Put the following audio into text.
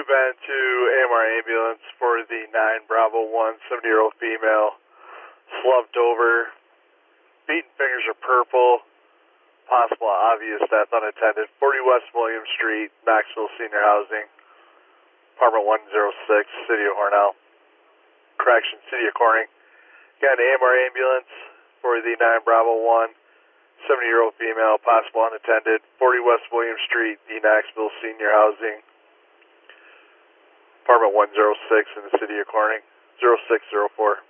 been to AMR ambulance for the 9 Bravo 1 70-year-old female, slumped over, feet and fingers are purple, possible obvious death unattended, 40 West William Street, Knoxville Senior Housing, Apartment 106, City of Hornell. Correction, City of Corning. Got an AMR ambulance for the 9 Bravo 1 70-year-old female, possible unattended, 40 West William Street, the Knoxville Senior Housing, Apartment 106 in the City of Corning, 0604.